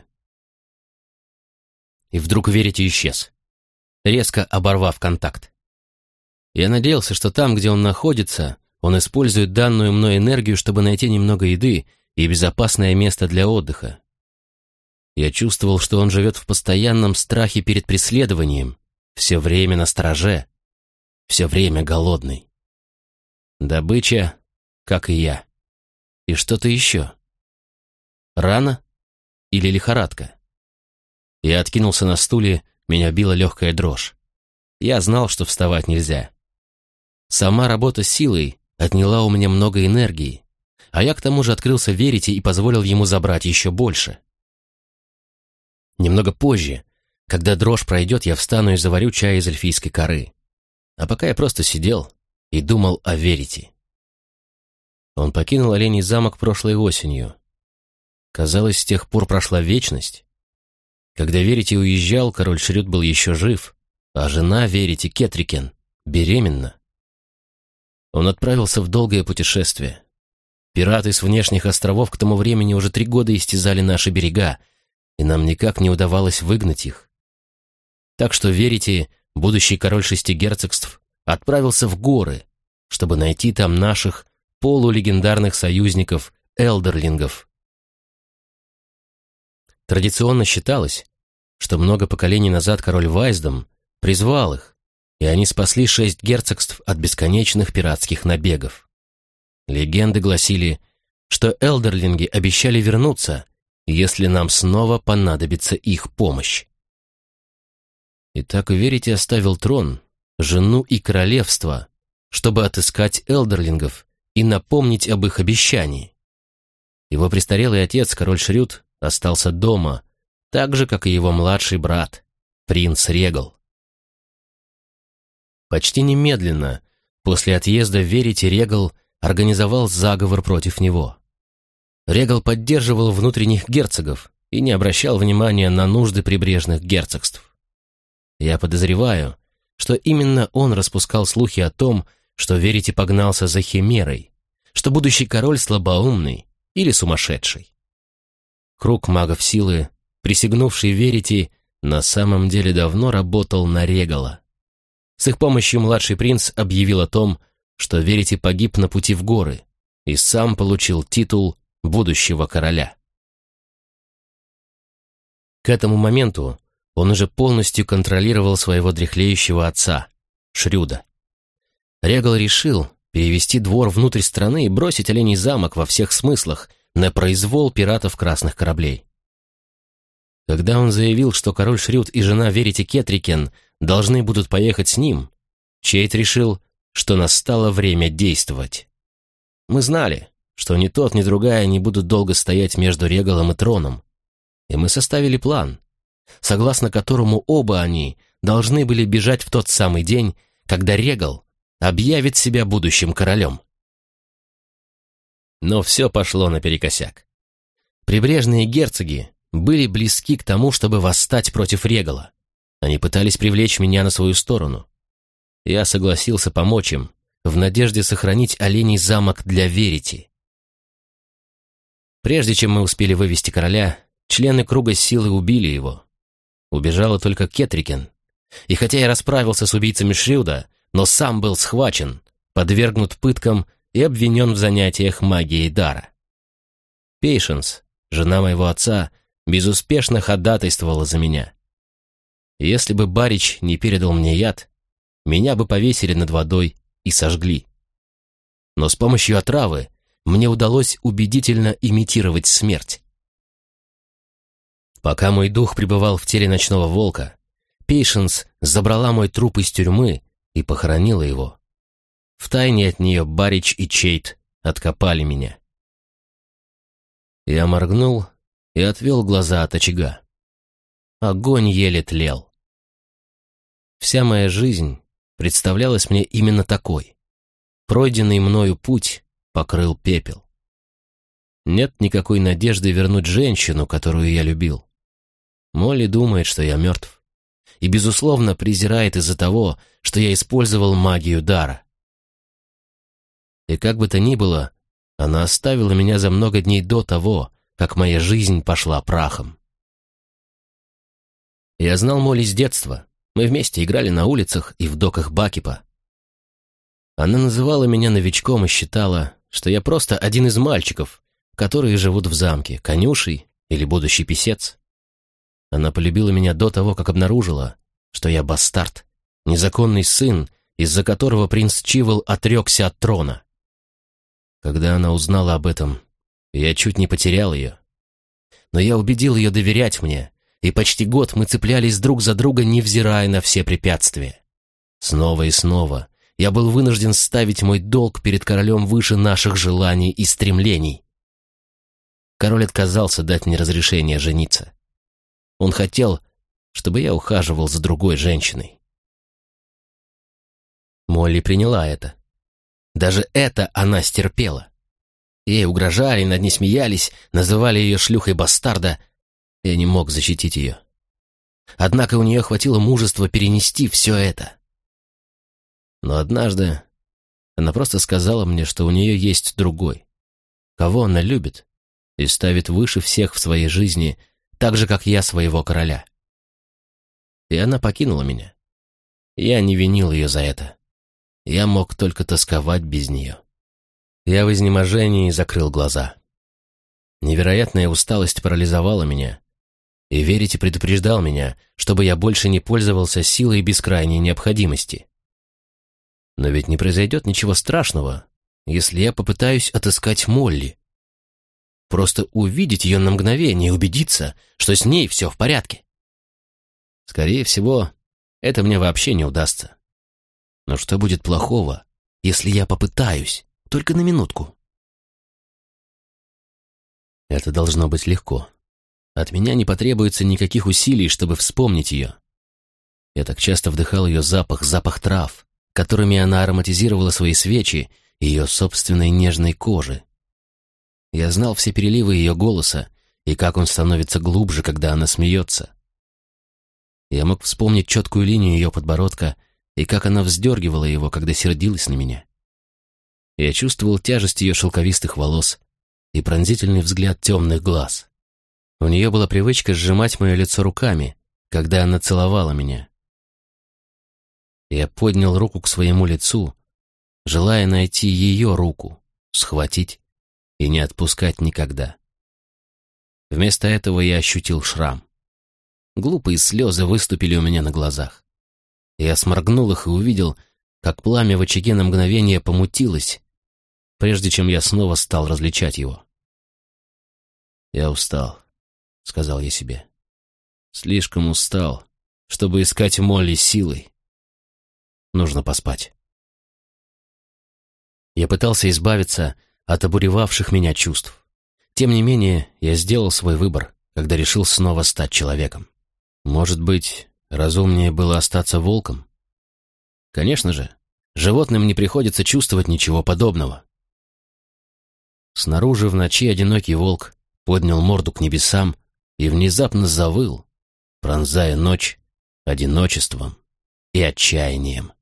И вдруг Верити исчез, резко оборвав контакт. Я надеялся, что там, где он находится, он использует данную мной энергию, чтобы найти немного еды и безопасное место для отдыха. Я чувствовал, что он живет в постоянном страхе перед преследованием, все время на стороже, все время голодный. Добыча, как и я. И что-то еще. Рана или лихорадка? Я откинулся на стуле, меня била легкая дрожь. Я знал, что вставать нельзя. Сама работа с силой отняла у меня много энергии, а я к тому же открылся Верити и позволил ему забрать еще больше. Немного позже, когда дрожь пройдет, я встану и заварю чай из эльфийской коры. А пока я просто сидел и думал о Верити. Он покинул Оленей замок прошлой осенью. Казалось, с тех пор прошла вечность. Когда Верити уезжал, король Шрюд был еще жив, а жена Верити, Кетрикен, беременна. Он отправился в долгое путешествие. Пираты с внешних островов к тому времени уже три года истязали наши берега, и нам никак не удавалось выгнать их. Так что Верити, будущий король шести герцогств, отправился в горы, чтобы найти там наших полулегендарных союзников, элдерлингов. Традиционно считалось, что много поколений назад король Вайсдом призвал их, и они спасли шесть герцогств от бесконечных пиратских набегов. Легенды гласили, что элдерлинги обещали вернуться, если нам снова понадобится их помощь. Итак, Верити оставил трон, жену и королевство, чтобы отыскать элдерлингов и напомнить об их обещании. Его престарелый отец, король Шрюд, остался дома, так же, как и его младший брат, принц Регал. Почти немедленно, после отъезда Верити, Регал организовал заговор против него. Регал поддерживал внутренних герцогов и не обращал внимания на нужды прибрежных герцогств. Я подозреваю, что именно он распускал слухи о том, что Верити погнался за химерой, что будущий король слабоумный или сумасшедший. Круг магов силы, присягнувший Верити, на самом деле давно работал на Регала. С их помощью младший принц объявил о том, что Верити погиб на пути в горы и сам получил титул будущего короля. К этому моменту он уже полностью контролировал своего дряхлеющего отца, Шрюда. Регал решил перевести двор внутрь страны и бросить Оленей замок во всех смыслах на произвол пиратов красных кораблей. Когда он заявил, что король Шрюд и жена Верити Кетрикен должны будут поехать с ним, Чейт решил, что настало время действовать. Мы знали, что ни тот, ни другая не будут долго стоять между Регалом и троном, и мы составили план, согласно которому оба они должны были бежать в тот самый день, когда Регал объявит себя будущим королем. Но все пошло наперекосяк. Прибрежные герцоги были близки к тому, чтобы восстать против Регала. Они пытались привлечь меня на свою сторону. Я согласился помочь им, в надежде сохранить Оленей замок для Верити. Прежде чем мы успели вывести короля, члены круга силы убили его. Убежала только Кетрикен. И хотя я расправился с убийцами Шрюда, но сам был схвачен, подвергнут пыткам и обвинен в занятиях магией дара. Пейшенс, жена моего отца, безуспешно ходатайствовала за меня. Если бы Барич не передал мне яд, меня бы повесили над водой и сожгли. Но с помощью отравы мне удалось убедительно имитировать смерть. Пока мой дух пребывал в теле ночного волка, Пейшенс забрала мой труп из тюрьмы и похоронила его. Втайне от нее Барич и Чейт откопали меня. Я моргнул и отвел глаза от очага. Огонь еле тлел. Вся моя жизнь представлялась мне именно такой. Пройденный мною путь покрыл пепел. Нет никакой надежды вернуть женщину, которую я любил. Молли думает, что я мертв. И, безусловно, презирает из-за того, что я использовал магию дара. И как бы то ни было, она оставила меня за много дней до того, как моя жизнь пошла прахом. Я знал Молли с детства. Мы вместе играли на улицах и в доках Бакипа. Она называла меня новичком и считала, что я просто один из мальчиков, которые живут в замке, конюший или будущий писец. Она полюбила меня до того, как обнаружила, что я бастард, незаконный сын, из-за которого принц Чивол отрекся от трона. Когда она узнала об этом, я чуть не потерял ее. Но я убедил ее доверять мне, и почти год мы цеплялись друг за друга, невзирая на все препятствия. Снова и снова я был вынужден ставить мой долг перед королем выше наших желаний и стремлений. Король отказался дать мне разрешение жениться. Он хотел, чтобы я ухаживал за другой женщиной. Молли приняла это. Даже это она стерпела. Ей угрожали, над ней смеялись, называли ее шлюхой бастарда. Я не мог защитить ее. Однако у нее хватило мужества перенести все это. Но однажды она просто сказала мне, что у нее есть другой, кого она любит и ставит выше всех в своей жизни, так же, как я своего короля. И она покинула меня. Я не винил ее за это. Я мог только тосковать без нее. Я в изнеможении закрыл глаза. Невероятная усталость парализовала меня. И Верите предупреждал меня, чтобы я больше не пользовался силой без крайней необходимости. Но ведь не произойдет ничего страшного, если я попытаюсь отыскать Молли. Просто увидеть ее на мгновение и убедиться, что с ней все в порядке. Скорее всего, это мне вообще не удастся. Но что будет плохого, если я попытаюсь, только на минутку? Это должно быть легко. От меня не потребуется никаких усилий, чтобы вспомнить ее. Я так часто вдыхал ее запах, запах трав, которыми она ароматизировала свои свечи и ее собственной нежной кожи. Я знал все переливы ее голоса и как он становится глубже, когда она смеется. Я мог вспомнить четкую линию ее подбородка и как она вздергивала его, когда сердилась на меня. Я чувствовал тяжесть ее шелковистых волос и пронзительный взгляд темных глаз. У нее была привычка сжимать мое лицо руками, когда она целовала меня. Я поднял руку к своему лицу, желая найти ее руку, схватить и не отпускать никогда. Вместо этого я ощутил шрам. Глупые слезы выступили у меня на глазах. Я сморгнул их и увидел, как пламя в очаге на мгновение помутилось, прежде чем я снова стал различать его. «Я устал», — сказал я себе. «Слишком устал, чтобы искать Молли силой. Нужно поспать». Я пытался избавиться от обуревавших меня чувств. Тем не менее, я сделал свой выбор, когда решил снова стать человеком. Может быть, разумнее было остаться волком? Конечно же, животным не приходится чувствовать ничего подобного. Снаружи в ночи одинокий волк поднял морду к небесам и внезапно завыл, пронзая ночь одиночеством и отчаянием.